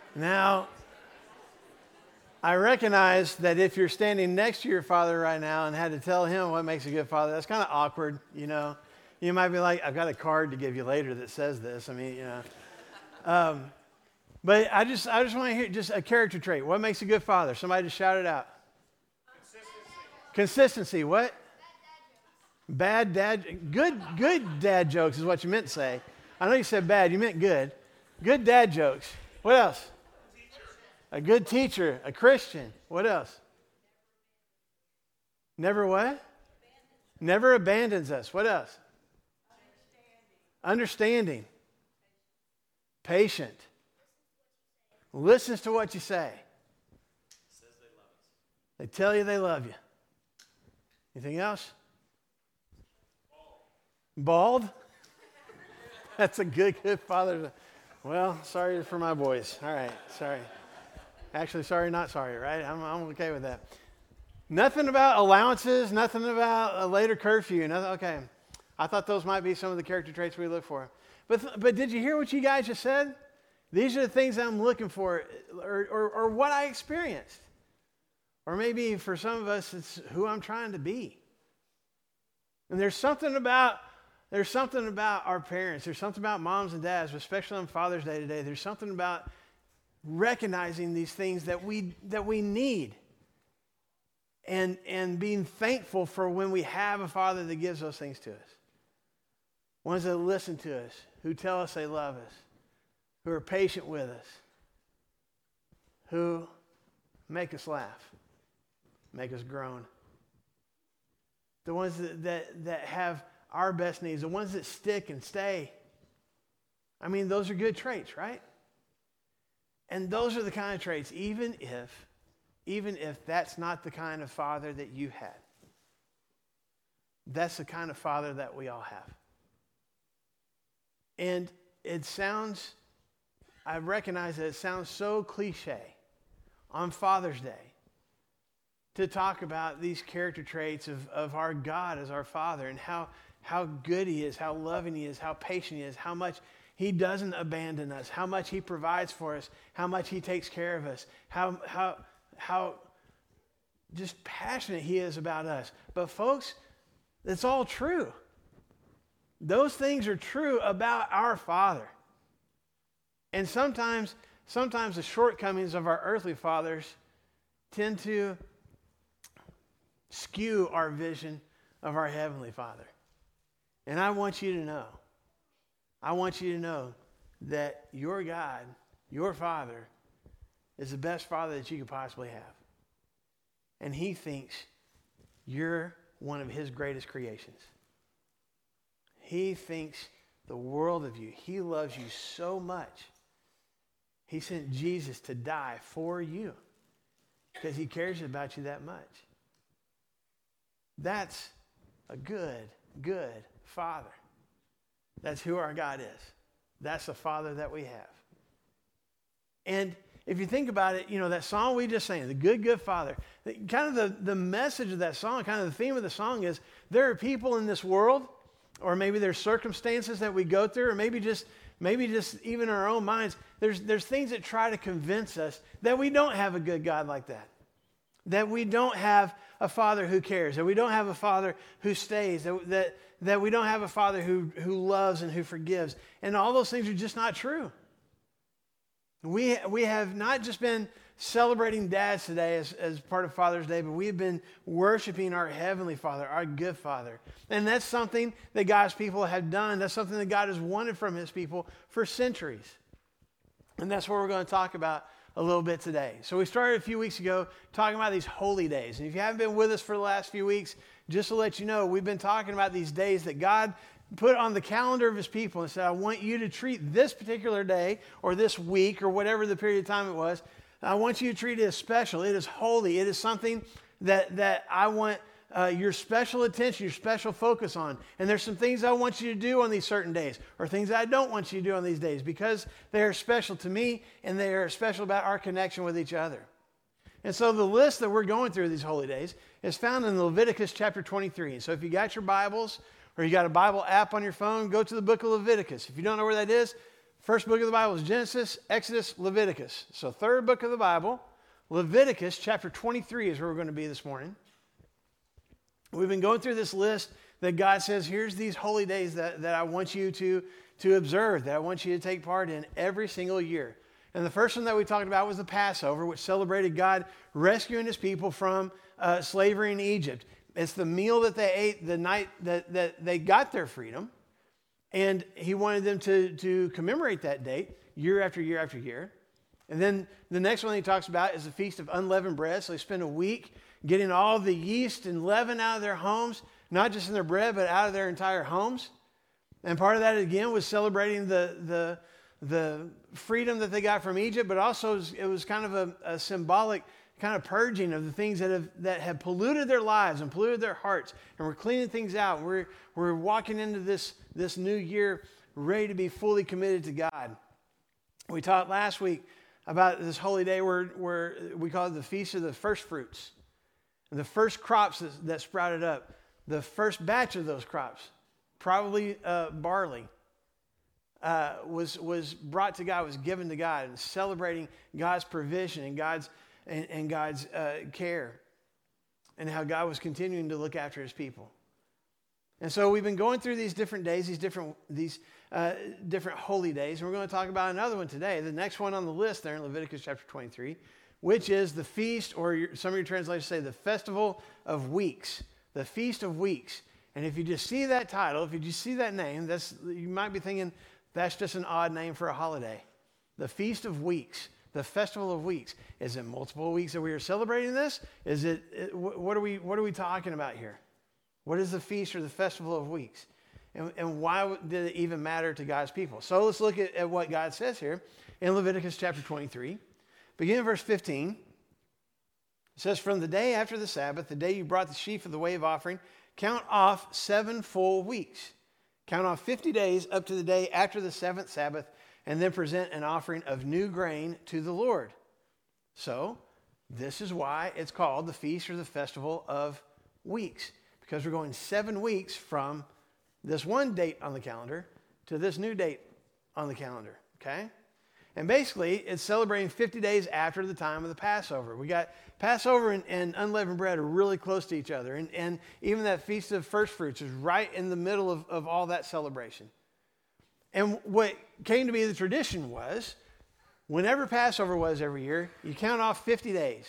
Now, I recognize that if you're standing next to your father right now and had to tell him what makes a good father, that's kind of awkward, you know. You might be like, I've got a card to give you later that says this. I mean, you know. But I just want to hear just a character trait. What makes a good father? Somebody just shout it out. Consistency. What? Bad dad. Good dad jokes is what you meant to say. I know you said bad. You meant good. Good dad jokes. What else? A good teacher. A Christian. What else? Never what? Never abandons us. What else? Understanding. Patient. Listens to what you say. Says they love us. They tell you they love you. Anything else? Bald? That's a good father. Well, sorry for my boys. All right, sorry. Actually, sorry, not sorry, right? I'm okay with that. Nothing about allowances, nothing about a later curfew. Nothing, okay. I thought those might be some of the character traits we look for. But did you hear what you guys just said? These are the things I'm looking for, or what I experienced. Or maybe for some of us, it's who I'm trying to be. And there's something about our parents. There's something about moms and dads, especially on Father's Day today. There's something about recognizing these things that we need. And being thankful for when we have a father that gives those things to us. Ones that listen to us, who tell us they love us, who are patient with us, who make us laugh, make us groan. The ones that have our best needs, the ones that stick and stay. I mean, those are good traits, right? And those are the kind of traits, even if that's not the kind of father that you had. That's the kind of father that we all have. And I recognize that it sounds so cliche on Father's Day to talk about these character traits of our God as our Father and how good He is, how loving He is, how patient He is, how much He doesn't abandon us, how much He provides for us, how much He takes care of us, how just passionate He is about us. But folks, it's all true. Those things are true about our Father. And sometimes the shortcomings of our earthly fathers tend to skew our vision of our Heavenly Father. And I want you to know that your God, your Father, is the best Father that you could possibly have. And He thinks you're one of His greatest creations. He thinks the world of you. He loves you so much. He sent Jesus to die for you because He cares about you that much. That's a good Father. That's who our God is. That's the Father that we have. And if you think about it, you know, that song we just sang, the good Father, kind of the message of that song, kind of the theme of the song is there are people in this world, or maybe there's circumstances that we go through, or maybe just even our own minds, there's things that try to convince us that we don't have a good God like that. That we don't have a Father who cares, that we don't have a Father who stays, that we don't have a Father who loves and who forgives. And all those things are just not true. We have not just been celebrating dads today as part of Father's Day, but we've been worshiping our Heavenly Father, our good Father. And that's something that God's people have done. That's something that God has wanted from His people for centuries. And that's what we're going to talk about a little bit today. So we started a few weeks ago talking about these holy days. And if you haven't been with us for the last few weeks, just to let you know, we've been talking about these days that God put on the calendar of His people and said, I want you to treat this particular day or this week or whatever the period of time it was, I want you to treat it as special. It is holy. It is something that I want your special attention, your special focus on. And there's some things I want you to do on these certain days or things I don't want you to do on these days because they are special to me and they are special about our connection with each other. And so the list that we're going through these holy days is found in Leviticus chapter 23. And so if you got your Bibles or you got a Bible app on your phone, go to the book of Leviticus. If you don't know where that is, First book of the Bible is Genesis, Exodus, Leviticus. So third book of the Bible, Leviticus chapter 23 is where we're going to be this morning. We've been going through this list that God says, here's these holy days that I want you to observe, that I want you to take part in every single year. And the first one that we talked about was the Passover, which celebrated God rescuing his people from slavery in Egypt. It's the meal that they ate the night that they got their freedom. And he wanted them to commemorate that date year after year after year. And then the next one he talks about is the Feast of Unleavened Bread. So they spend a week getting all the yeast and leaven out of their homes, not just in their bread, but out of their entire homes. And part of that, again, was celebrating the freedom that they got from Egypt, but also it was kind of a symbolic kind of purging of the things that have polluted their lives and polluted their hearts. And we're cleaning things out. We're walking into this new year ready to be fully committed to God. We talked last week about this holy day where we call it the Feast of the First Fruits. And the first crops that sprouted up, the first batch of those crops, probably barley, was brought to God, was given to God, and celebrating God's provision and God's care, and how God was continuing to look after his people. And so we've been going through these different days, these different holy days, and we're going to talk about another one today. The next one on the list there in Leviticus chapter 23, which is the feast, or some of your translations say the Festival of Weeks, the Feast of Weeks. And if you just see that title, if you just see that name, you might be thinking that's just an odd name for a holiday. The Feast of Weeks, the Festival of Weeks. Is it multiple weeks that we are celebrating this? Is what are we talking about here? What is the feast or the Festival of Weeks? And why did it even matter to God's people? So let's look at what God says here in Leviticus chapter 23. Beginning in verse 15. It says, from the day after the Sabbath, the day you brought the sheaf of the wave offering, count off 7 full weeks. Count off 50 days up to the day after the 7th Sabbath, and then present an offering of new grain to the Lord. So this is why it's called the Feast or the Festival of Weeks, because we're going 7 weeks from this one date on the calendar to this new date on the calendar, okay? And basically, it's celebrating 50 days after the time of the Passover. We got Passover and unleavened bread are really close to each other. And even that Feast of First Fruits is right in the middle of all that celebration. And what came to be the tradition was, whenever Passover was every year, you count off 50 days.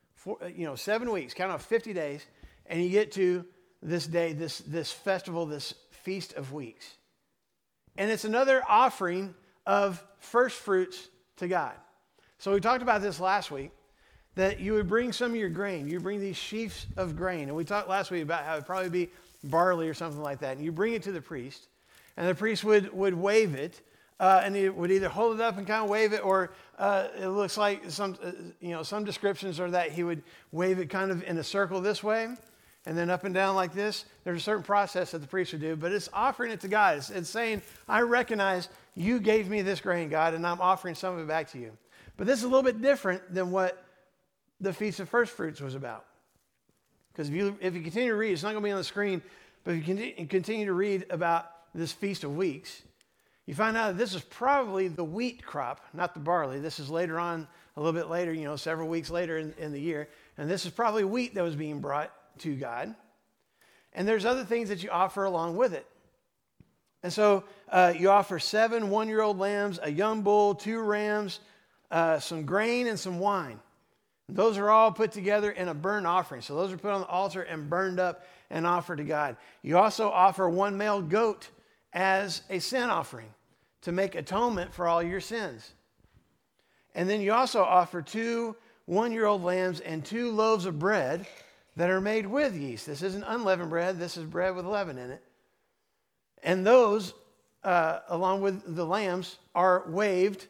7 weeks, count off 50 days, and you get to this day, this festival, this Feast of Weeks. And it's another offering of first fruits to God. So we talked about this last week, that you would bring some of your grain. You bring these sheaves of grain. And we talked last week about how it would probably be barley or something like that. And you bring it to the priest, and the priest would wave it, and he would either hold it up and kind of wave it, or it looks like some descriptions are that he would wave it kind of in a circle this way, and then up and down like this. There's a certain process that the priest would do, but it's offering it to God. It's saying, I recognize you gave me this grain, God, and I'm offering some of it back to you. But this is a little bit different than what the Feast of First Fruits was about. Because if you continue to read, it's not going to be on the screen, but if you continue to read about this Feast of Weeks, you find out that this is probably the wheat crop, not the barley. This is later on, a little bit later, several weeks later in the year. And this is probably wheat that was being brought to God. And there's other things that you offer along with it. And so you offer 7 one-year-old lambs, a young bull, 2 rams, some grain, and some wine. Those are all put together in a burnt offering. So those are put on the altar and burned up and offered to God. You also offer 1 male goat as a sin offering to make atonement for all your sins. And then you also offer 2 one-year-old lambs and 2 loaves of bread that are made with yeast. This isn't unleavened bread. This is bread with leaven in it. And those, along with the lambs, are waved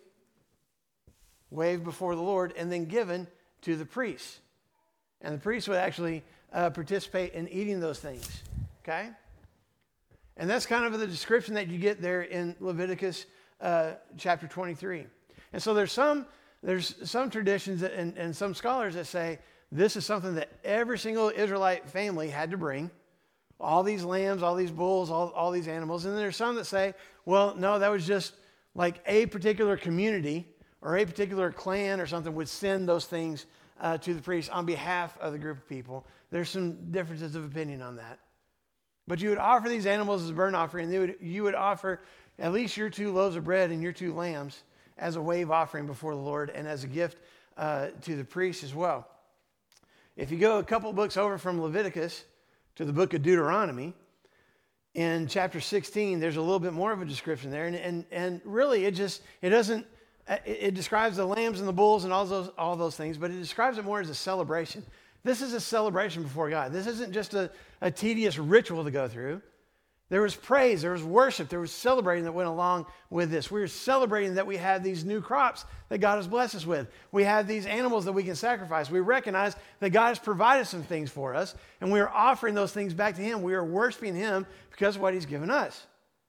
before the Lord and then given to the priests. And the priests would actually participate in eating those things, okay? And that's kind of the description that you get there in Leviticus chapter 23. And so there's some traditions and some scholars that say this is something that every single Israelite family had to bring. All these lambs, all these bulls, all these animals. And then there's some that say, well, no, that was just like a particular community or a particular clan or something would send those things to the priest on behalf of the group of people. There's some differences of opinion on that. But you would offer these animals as a burnt offering, and you would offer at least your 2 loaves of bread and your 2 lambs as a wave offering before the Lord and as a gift to the priest as well. If you go a couple books over from Leviticus to the book of Deuteronomy, in chapter 16, there's a little bit more of a description there. And really, it describes the lambs and the bulls and all those things, but it describes it more as a celebration. This is a celebration before God. This isn't just a tedious ritual to go through. There was praise, there was worship, there was celebrating that went along with this. We were celebrating that we had these new crops that God has blessed us with. We have these animals that we can sacrifice. We recognize that God has provided some things for us, and we are offering those things back to Him. We are worshiping Him because of what He's given us.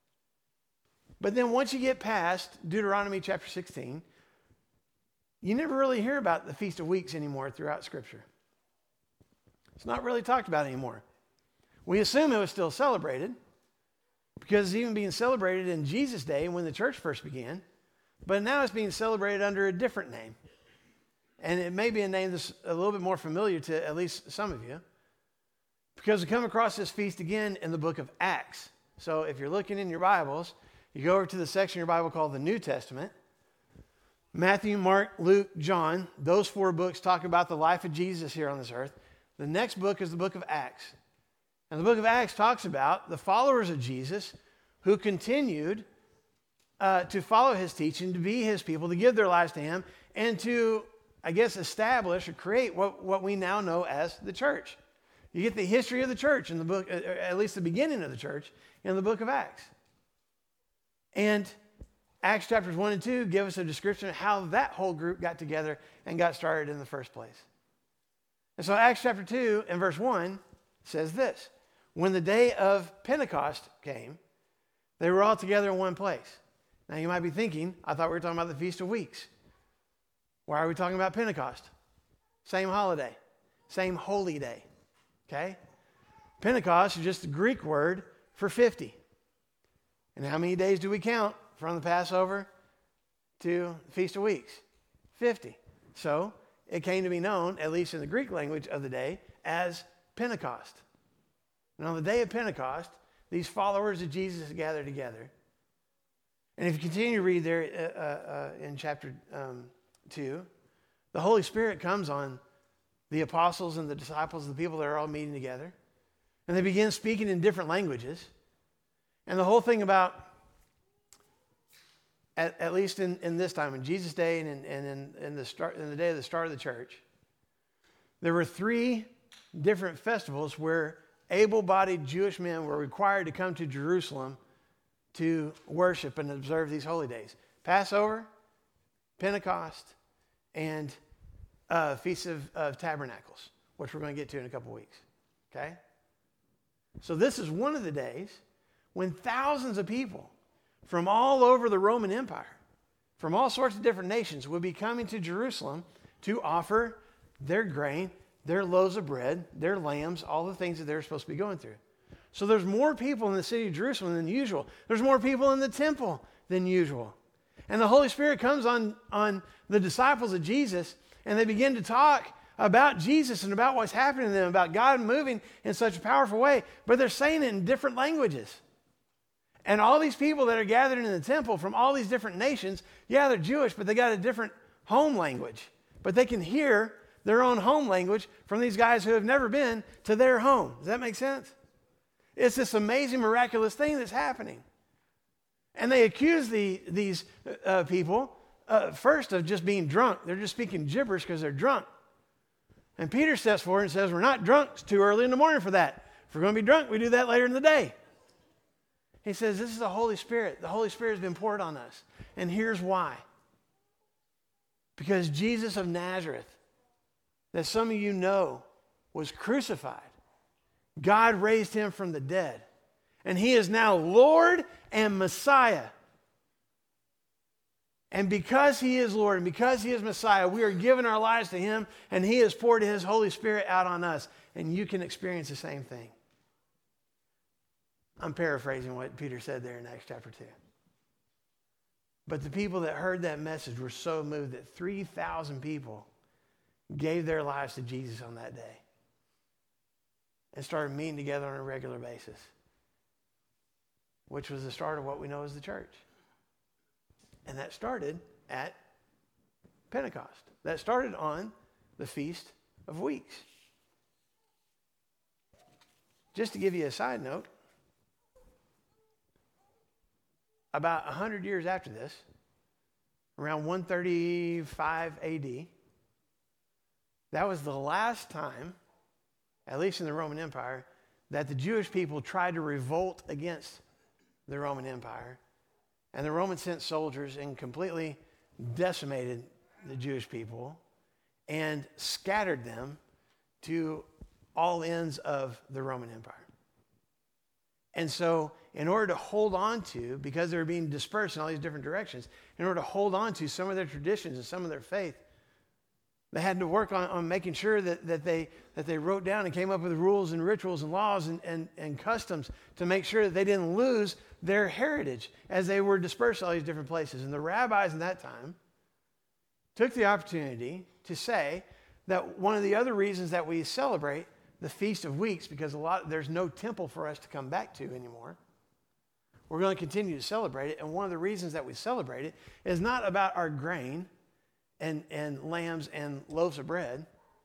But then once you get past Deuteronomy chapter 16, you never really hear about the Feast of Weeks anymore throughout Scripture. It's not really talked about anymore. We assume it was still celebrated, because it's even being celebrated in Jesus' day when the church first began, but now it's being celebrated under a different name. And it may be a name that's a little bit more familiar to at least some of you, because we come across this feast again in the book of Acts. So if you're looking in your Bibles, you go over to the section of your Bible called the New Testament. Matthew, Mark, Luke, John, those 4 books talk about the life of Jesus here on this earth. The next book is the book of Acts. And the book of Acts talks about the followers of Jesus who continued to follow His teaching, to be His people, to give their lives to Him, and to, I guess, establish or create what we now know as the church. You get the history of the church in the book, at least the beginning of the church, in the book of Acts. And Acts chapters 1 and 2 give us a description of how that whole group got together and got started in the first place. And so Acts chapter 2 and verse 1 says this: when the day of Pentecost came, they were all together in one place. Now you might be thinking, I thought we were talking about the Feast of Weeks. Why are we talking about Pentecost? Same holiday, same holy day, okay? Pentecost is just the Greek word for 50. And how many days do we count from the Passover to the Feast of Weeks? 50. So it came to be known, at least in the Greek language of the day, as Pentecost. And on the day of Pentecost, these followers of Jesus gathered together. And if you continue to read there in chapter 2, the Holy Spirit comes on the apostles and the disciples, the people that are all meeting together. And they begin speaking in different languages. And the whole thing about, at least in this time, in Jesus' day and in the day of the start of the church, there were 3 different festivals where able-bodied Jewish men were required to come to Jerusalem to worship and observe these holy days. Passover, Pentecost, and Feast of Tabernacles, which we're going to get to in a couple weeks. Okay? So this is one of the days when thousands of people from all over the Roman Empire, from all sorts of different nations, would be coming to Jerusalem to offer their grain, their loaves of bread, their lambs, all the things that they're supposed to be going through. So there's more people in the city of Jerusalem than usual. There's more people in the temple than usual. And the Holy Spirit comes on the disciples of Jesus, and they begin to talk about Jesus and about what's happening to them, about God moving in such a powerful way, but they're saying it in different languages. And all these people that are gathered in the temple from all these different nations, yeah, they're Jewish, but they got a different home language. But they can hear their own home language from these guys who have never been to their home. Does that make sense? It's this amazing, miraculous thing that's happening. And they accuse these people first of just being drunk. They're just speaking gibberish because they're drunk. And Peter steps forward and says, we're not drunk. It's too early in the morning for that. If we're going to be drunk, we do that later in the day. He says, this is the Holy Spirit. The Holy Spirit has been poured on us. And here's why. Because Jesus of Nazareth, that some of you know, was crucified. God raised him from the dead. And he is now Lord and Messiah. And because he is Lord and because he is Messiah, we are giving our lives to him, and he has poured his Holy Spirit out on us. And you can experience the same thing. I'm paraphrasing what Peter said there in Acts chapter 2. But the people that heard that message were so moved that 3,000 people gave their lives to Jesus on that day and started meeting together on a regular basis, which was the start of what we know as the church. And that started at Pentecost. That started on the Feast of Weeks. Just to give you a side note, about 100 years after this, around 135 AD, that was the last time, at least in the Roman Empire, that the Jewish people tried to revolt against the Roman Empire. And the Romans sent soldiers and completely decimated the Jewish people and scattered them to all ends of the Roman Empire. And so in order to hold on to, because they were being dispersed in all these different directions, in order to hold on to some of their traditions and some of their faith, they had to work on making sure that they wrote down and came up with rules and rituals and laws and customs to make sure that they didn't lose their heritage as they were dispersed to all these different places. And the rabbis in that time took the opportunity to say that one of the other reasons that we celebrate the Feast of Weeks, because there's no temple for us to come back to anymore, we're going to continue to celebrate it. And one of the reasons that we celebrate it is not about our grain and lambs and loaves of bread,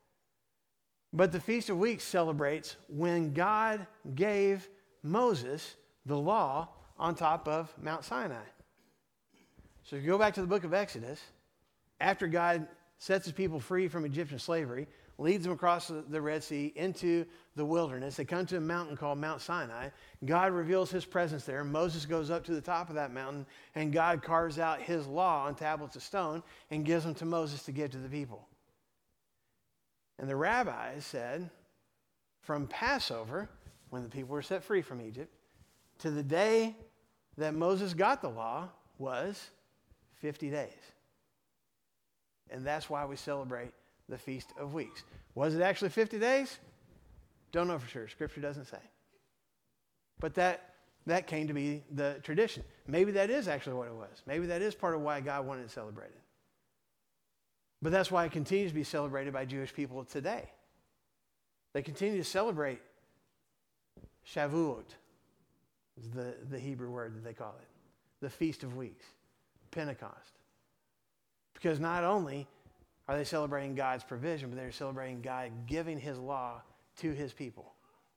but the Feast of Weeks celebrates when God gave Moses the law on top of Mount Sinai. So if you go back to the book of Exodus, after God sets his people free from Egyptian slavery, leads them across the Red Sea into the wilderness. They come to a mountain called Mount Sinai. God reveals his presence there. Moses goes up to the top of that mountain, and God carves out his law on tablets of stone and gives them to Moses to give to the people. And the rabbis said, from Passover, when the people were set free from Egypt, to the day that Moses got the law was 50 days. And that's why we celebrate the Feast of Weeks. Was it actually 50 days? Don't know for sure. Scripture doesn't say. But that came to be the tradition. Maybe that is actually what it was. Maybe that is part of why God wanted to celebrate it. But that's why it continues to be celebrated by Jewish people today. They continue to celebrate Shavuot, is the Hebrew word that they call it. The Feast of Weeks. Pentecost. Because not only are they celebrating God's provision, but they're celebrating God giving his law to his people.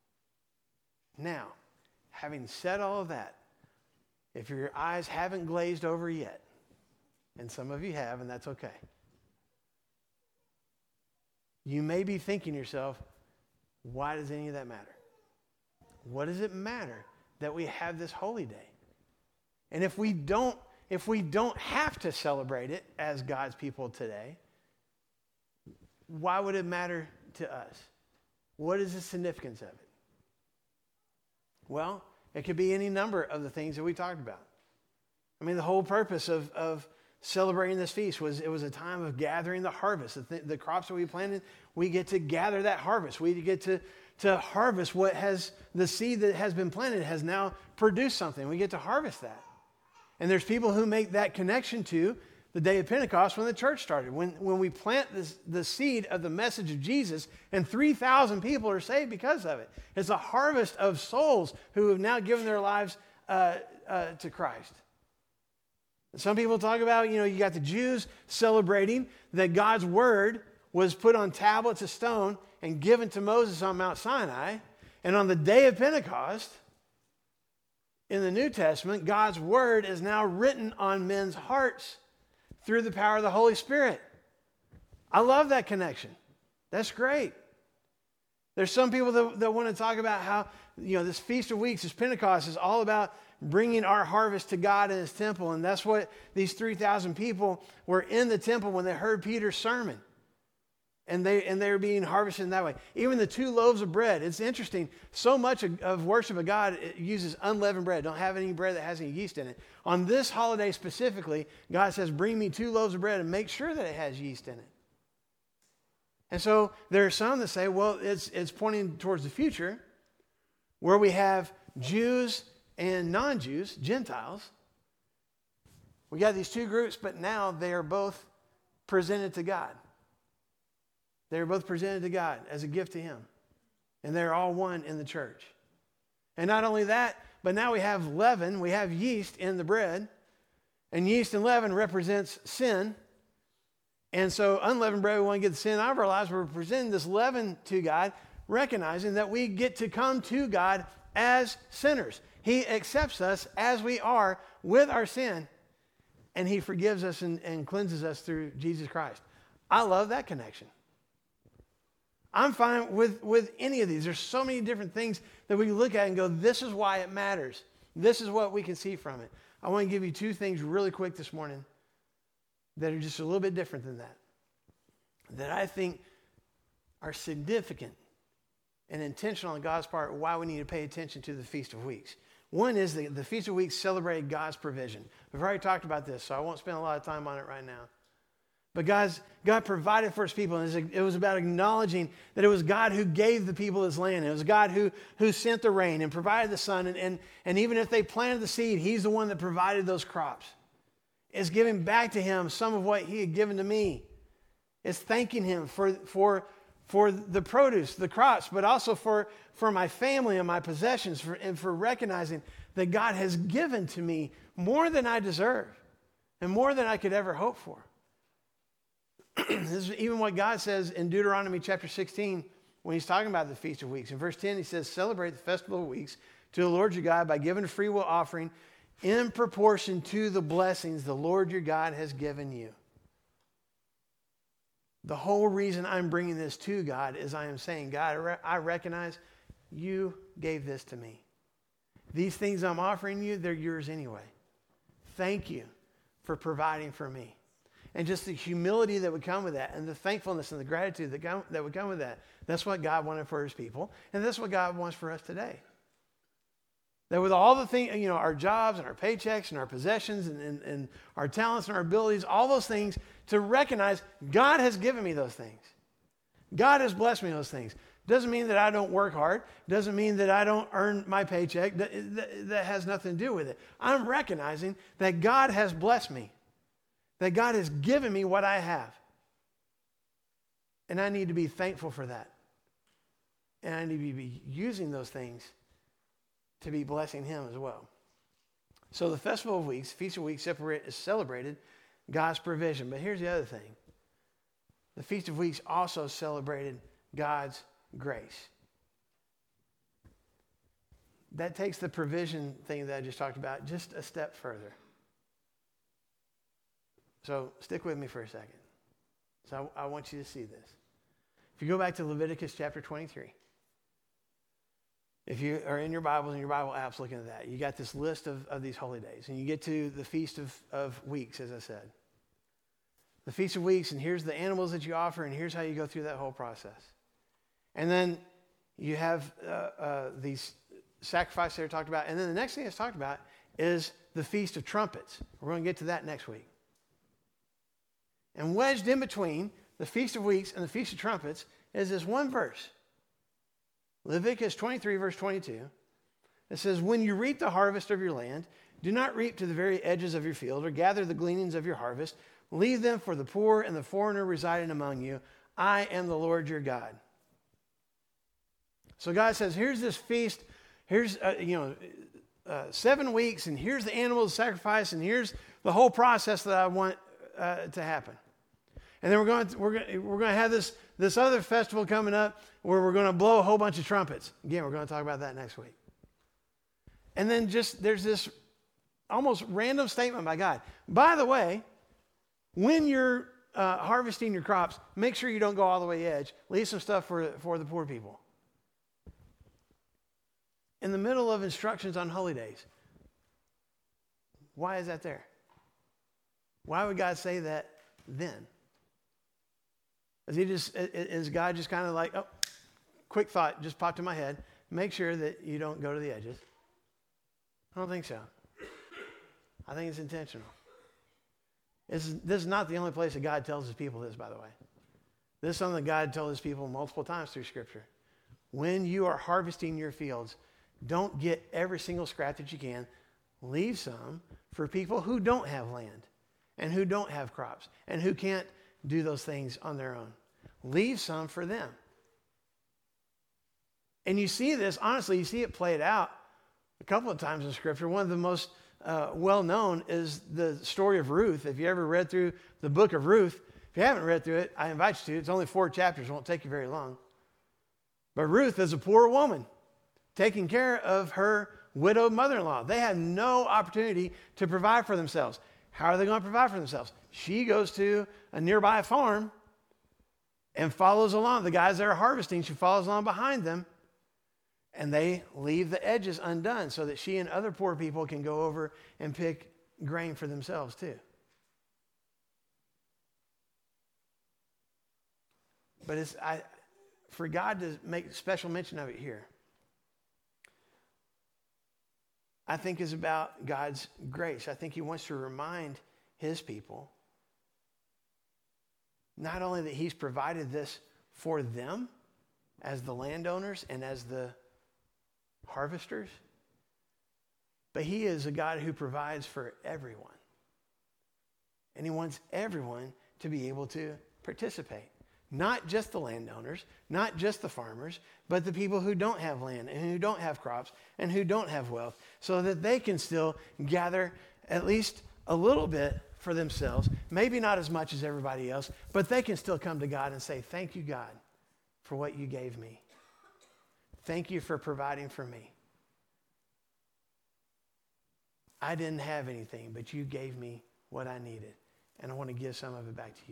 Now, having said all of that, if your eyes haven't glazed over yet, and some of you have, and that's okay, you may be thinking to yourself, why does any of that matter? What does it matter that we have this holy day? And if we don't have to celebrate it as God's people today, why would it matter to us? What is the significance of it? Well, it could be any number of the things that we talked about. I mean, the whole purpose of celebrating this feast was it was a time of gathering the harvest. The crops that we planted, we get to gather that harvest. We get to harvest what has, the seed that has been planted has now produced something. We get to harvest that. And there's people who make that connection to the day of Pentecost when the church started. When we plant the seed of the message of Jesus, and 3,000 people are saved because of it. It's a harvest of souls who have now given their lives to Christ. Some people talk about, you got the Jews celebrating that God's word was put on tablets of stone and given to Moses on Mount Sinai. And on the day of Pentecost, in the New Testament, God's word is now written on men's hearts through the power of the Holy Spirit. I love that connection. That's great. There's some people that want to talk about how, this Feast of Weeks, this Pentecost is all about bringing our harvest to God in his temple. And that's what these 3,000 people were in the temple when they heard Peter's sermon. And they were being harvested in that way. Even the 2 loaves of bread. It's interesting. So much of worship of God uses unleavened bread. Don't have any bread that has any yeast in it. On this holiday specifically, God says, bring me 2 loaves of bread and make sure that it has yeast in it. And so there are some that say, well, it's pointing towards the future where we have Jews and non-Jews, Gentiles, We got these two groups, but now they are both presented to God. They are both presented to God as a gift to him. And they're all one in the church. And not only that, but now we have leaven, we have yeast in the bread. And yeast and leaven represents sin. And so unleavened bread, we want to get the sin out of our lives. We're presenting this leaven to God, recognizing that we get to come to God as sinners. He accepts us as we are with our sin, and he forgives us and cleanses us through Jesus Christ. I love that connection. I'm fine with any of these. There's so many different things that we look at and go, this is why it matters. This is what we can see from it. I want to give you two things really quick this morning that are just a little bit different than that I think are significant and intentional on God's part, why we need to pay attention to the Feast of Weeks. One is the Feast of Weeks celebrated God's provision. We've already talked about this, so I won't spend a lot of time on it right now. But God provided for his people, and it was about acknowledging that it was God who gave the people his land. It was God who sent the rain and provided the sun, and even if they planted the seed, he's the one that provided those crops. It's giving back to him some of what he had given to me. It's thanking him for the produce, the crops, but also for my family and my possessions, and for recognizing that God has given to me more than I deserve and more than I could ever hope for. This is even what God says in Deuteronomy chapter 16 when he's talking about the Feast of Weeks. In verse 10, he says, celebrate the festival of weeks to the Lord your God by giving a free will offering in proportion to the blessings the Lord your God has given you. The whole reason I'm bringing this to God is I am saying, God, I recognize you gave this to me. These things I'm offering you, they're yours anyway. Thank you for providing for me. And just the humility that would come with that, and the thankfulness and the gratitude that would come with that. That's what God wanted for his people, and that's what God wants for us today. That with all the things, our jobs and our paychecks and our possessions and our talents and our abilities, all those things, to recognize God has given me those things. God has blessed me those things. Doesn't mean that I don't work hard. Doesn't mean that I don't earn my paycheck. That has nothing to do with it. I'm recognizing that God has blessed me. That God has given me what I have. And I need to be thankful for that. And I need to be using those things to be blessing him as well. So the Festival of Weeks, Feast of Weeks, is celebrated God's provision. But here's the other thing. The Feast of Weeks also celebrated God's grace. That takes the provision thing that I just talked about just a step further. So stick with me for a second. So I want you to see this. If you go back to Leviticus chapter 23, if you are in your Bibles and your Bible apps looking at that, you got this list of these holy days. And you get to the Feast of Weeks, as I said. The Feast of Weeks, and here's the animals that you offer, and here's how you go through that whole process. And then you have these sacrifices that are talked about. And then the next thing that's talked about is the Feast of Trumpets. We're going to get to that next week. And wedged in between the Feast of Weeks and the Feast of Trumpets is this one verse. Leviticus 23, verse 22. It says, when you reap the harvest of your land, do not reap to the very edges of your field or gather the gleanings of your harvest. Leave them for the poor and the foreigner residing among you. I am the Lord your God. So God says, here's this feast. Here's, 7 weeks, and here's the animals sacrifice, and here's the whole process that I want to happen. And then we're going to have this other festival coming up where we're going to blow a whole bunch of trumpets. Again, we're going to talk about that next week. And then there's this almost random statement by God. By the way, when you're harvesting your crops, make sure you don't go all the way edge. Leave some stuff for the poor people. In the middle of instructions on holy days. Why is that there? Why would God say that then? Is God just kind of like, oh, quick thought just popped in my head. Make sure that you don't go to the edges. I don't think so. I think it's intentional. This is not the only place that God tells his people this, by the way. This is something that God told his people multiple times through Scripture. When you are harvesting your fields, don't get every single scrap that you can. leave some for people who don't have land and who don't have crops and who can't do those things on their own. Leave some for them. And you see this, honestly, you see it played out a couple of times in Scripture. One of the most well-known is the story of Ruth. If you ever read through the book of Ruth, if you haven't read through it, I invite you to. It's only 4 chapters. It won't take you very long. But Ruth is a poor woman taking care of her widowed mother-in-law. They had no opportunity to provide for themselves. How are they going to provide for themselves? She goes to a nearby farm and follows along. The guys that are harvesting, she follows along behind them. And they leave the edges undone so that she and other poor people can go over and pick grain for themselves too. But for God to make special mention of it here, I think is about God's grace. I think he wants to remind his people not only that he's provided this for them as the landowners and as the harvesters, but he is a God who provides for everyone. And he wants everyone to be able to participate. Not just the landowners, not just the farmers, but the people who don't have land and who don't have crops and who don't have wealth, so that they can still gather at least a little bit for themselves, maybe not as much as everybody else, but they can still come to God and say, thank you, God, for what you gave me. Thank you for providing for me. I didn't have anything, but you gave me what I needed, and I want to give some of it back to you.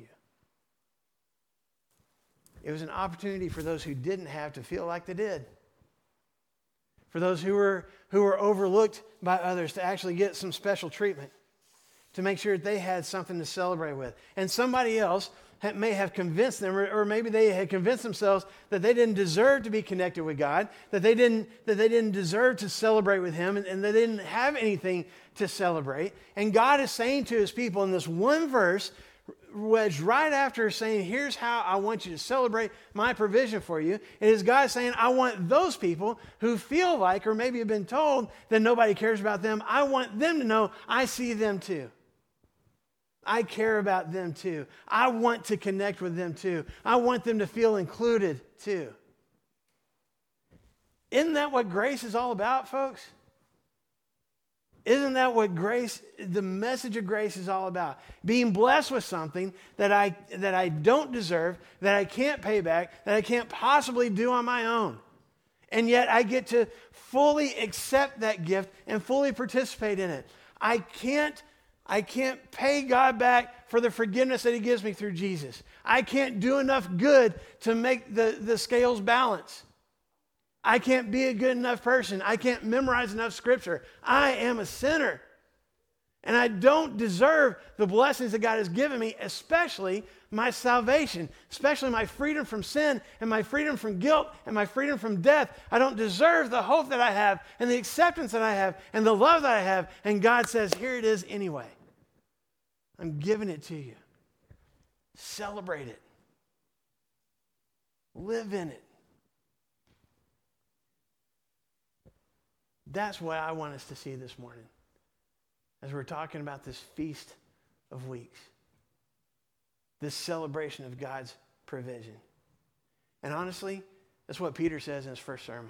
It was an opportunity for those who didn't have to feel like they did. For those who were overlooked by others to actually get some special treatment, to make sure that they had something to celebrate with. And somebody else may have convinced them, or maybe they had convinced themselves that they didn't deserve to be connected with God, that they didn't deserve to celebrate with him, and they didn't have anything to celebrate. And God is saying to his people in this one verse, wedged right after saying, here's how I want you to celebrate my provision for you. It is God saying, I want those people who feel like, or maybe have been told that nobody cares about them, I want them to know I see them too. I care about them too. I want to connect with them too. I want them to feel included too. Isn't that what grace is all about, folks? Isn't that what grace, the message of grace is all about? Being blessed with something that I don't deserve, that I can't pay back, that I can't possibly do on my own. And yet I get to fully accept that gift and fully participate in it. I can't pay God back for the forgiveness that he gives me through Jesus. I can't do enough good to make the scales balance. I can't be a good enough person. I can't memorize enough scripture. I am a sinner. And I don't deserve the blessings that God has given me, especially my salvation, especially my freedom from sin and my freedom from guilt and my freedom from death. I don't deserve the hope that I have and the acceptance that I have and the love that I have. And God says, here it is anyway. I'm giving it to you. Celebrate it. Live in it. That's what I want us to see this morning as we're talking about this Feast of Weeks, this celebration of God's provision. And honestly, that's what Peter says in his first sermon.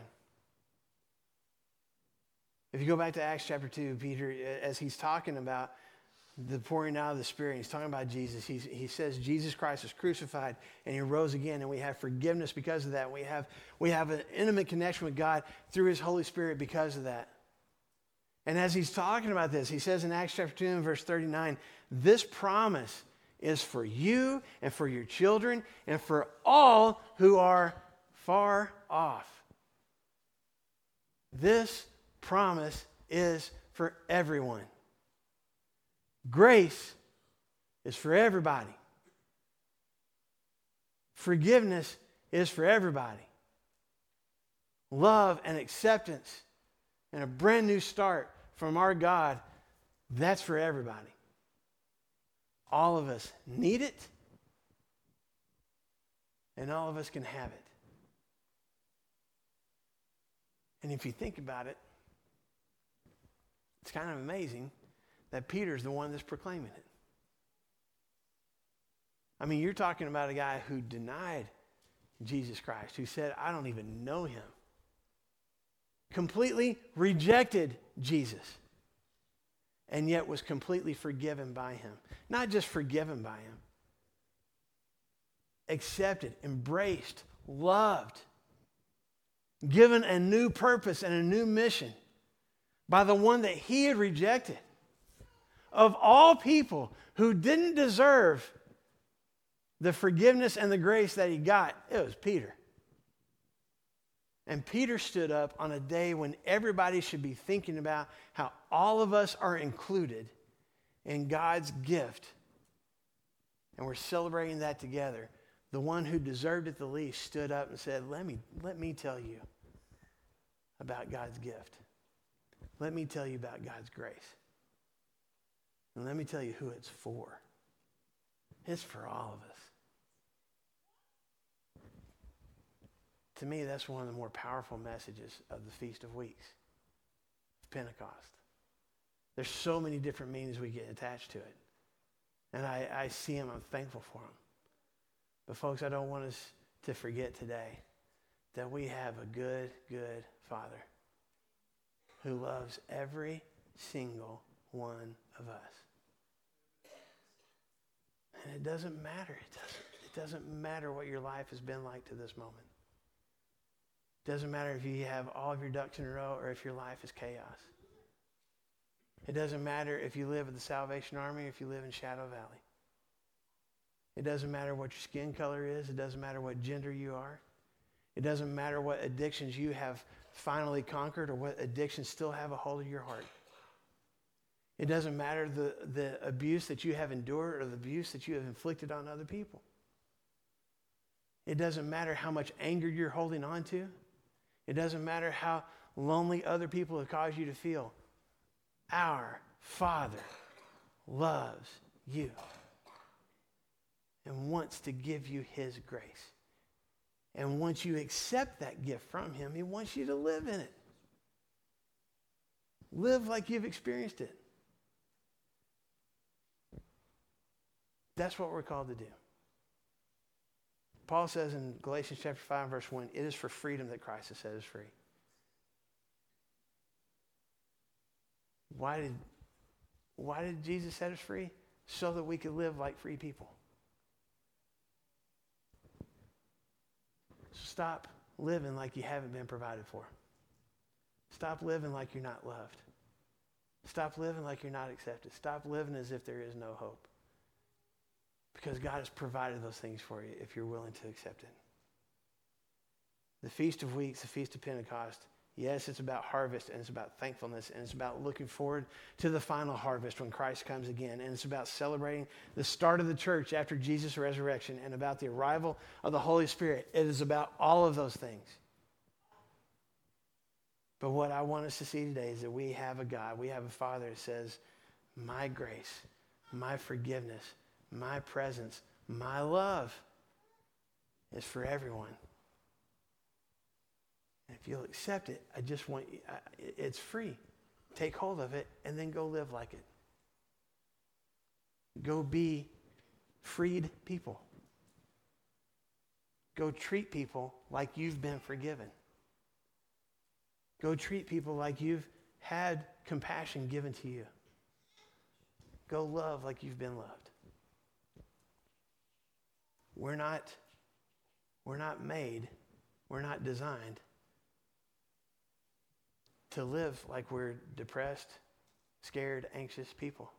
If you go back to Acts chapter 2, Peter, as he's talking about the pouring out of the Spirit, he's talking about Jesus. He says Jesus Christ is crucified and he rose again, and we have forgiveness because of that. We have an intimate connection with God through his Holy Spirit because of that. And as he's talking about this, he says in Acts chapter 2 and verse 39, this promise is for you and for your children and for all who are far off. This promise is for everyone. Grace is for everybody. Forgiveness is for everybody. Love and acceptance and a brand new start from our God, that's for everybody. All of us need it, and all of us can have it. And if you think about it, It's kind of amazing that Peter's the one that's proclaiming it. I mean, you're talking about a guy who denied Jesus Christ, who said, I don't even know him. Completely rejected Jesus, and yet was completely forgiven by him. Not just forgiven by him, accepted, embraced, loved, given a new purpose and a new mission by the one that he had rejected. Of all people who didn't deserve the forgiveness and the grace that he got, it was Peter. And Peter stood up on a day when everybody should be thinking about how all of us are included in God's gift. And we're celebrating that together. The one who deserved it the least stood up and said, let me tell you about God's gift. Let me tell you about God's grace. And let me tell you who it's for. It's for all of us. To me, that's one of the more powerful messages of the Feast of Weeks, of Pentecost. There's so many different meanings we get attached to it. And I see them, I'm thankful for them. But folks, I don't want us to forget today that we have a good, good Father who loves every single one of us. And it doesn't matter. It doesn't matter what your life has been like to this moment. It doesn't matter if you have all of your ducks in a row or if your life is chaos. It doesn't matter if you live at the Salvation Army or if you live in Shadow Valley. It doesn't matter what your skin color is. It doesn't matter what gender you are. It doesn't matter what addictions you have finally conquered or what addictions still have a hold of your heart. It doesn't matter the abuse that you have endured or the abuse that you have inflicted on other people. It doesn't matter how much anger you're holding on to. It doesn't matter how lonely other people have caused you to feel. Our Father loves you and wants to give you his grace. And once you accept that gift from him, he wants you to live in it. Live like you've experienced it. That's what we're called to do. Paul says in Galatians chapter 5, verse 1, it is for freedom that Christ has set us free. Why did Jesus set us free? So that we could live like free people. So stop living like you haven't been provided for. Stop living like you're not loved. Stop living like you're not accepted. Stop living as if there is no hope. Because God has provided those things for you if you're willing to accept it. The Feast of Weeks, the Feast of Pentecost, yes, it's about harvest and it's about thankfulness and it's about looking forward to the final harvest when Christ comes again. And it's about celebrating the start of the church after Jesus' resurrection and about the arrival of the Holy Spirit. It is about all of those things. But what I want us to see today is that we have a God, we have a Father that says, my grace, my forgiveness, my presence, my love is for everyone. And if you'll accept it, I just want you, it's free. Take hold of it and then go live like it. Go be freed people. Go treat people like you've been forgiven. Go treat people like you've had compassion given to you. Go love like you've been loved. We're not made, we're not designed to live like we're depressed, scared, anxious people.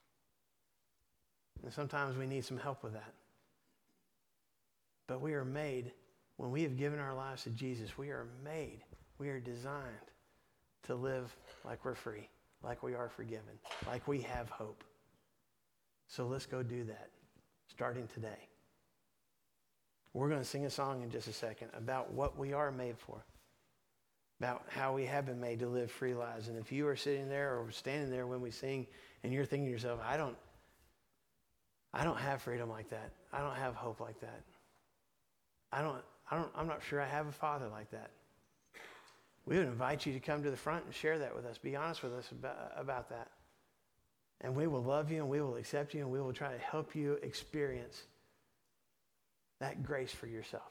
And sometimes we need some help with that. But we are made, when we have given our lives to Jesus, we are designed to live like we're free, like we are forgiven, like we have hope. So let's go do that, starting today. We're going to sing a song in just a second about what we are made for, about how we have been made to live free lives. And if you are sitting there or standing there when we sing and you're thinking to yourself, I don't have freedom like that. I don't have hope like that. I'm not sure I have a Father like that. we would invite you to come to the front and share that with us. Be honest with us about that. And we will love you and we will accept you and we will try to help you experience that grace for yourself.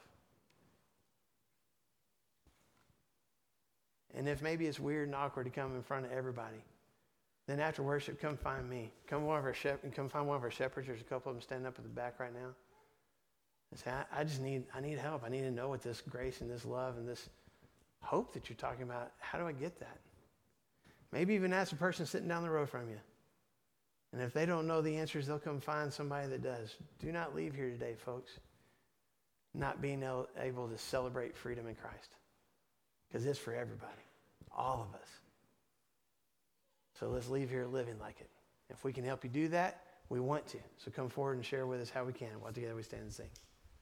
And if maybe it's weird and awkward to come in front of everybody, then after worship, come find me. Come find one of our shepherds. There's a couple of them standing up at the back right now. And say, I need help. I need to know what this grace and this love and this hope that you're talking about, how do I get that? Maybe even ask the person sitting down the road from you. And if they don't know the answers, they'll come find somebody that does. Do not leave here today, folks, not being able to celebrate freedom in Christ. Because it's for everybody, all of us. So let's leave here living like it. If we can help you do that, we want to. So come forward and share with us how we can. While together we stand and sing.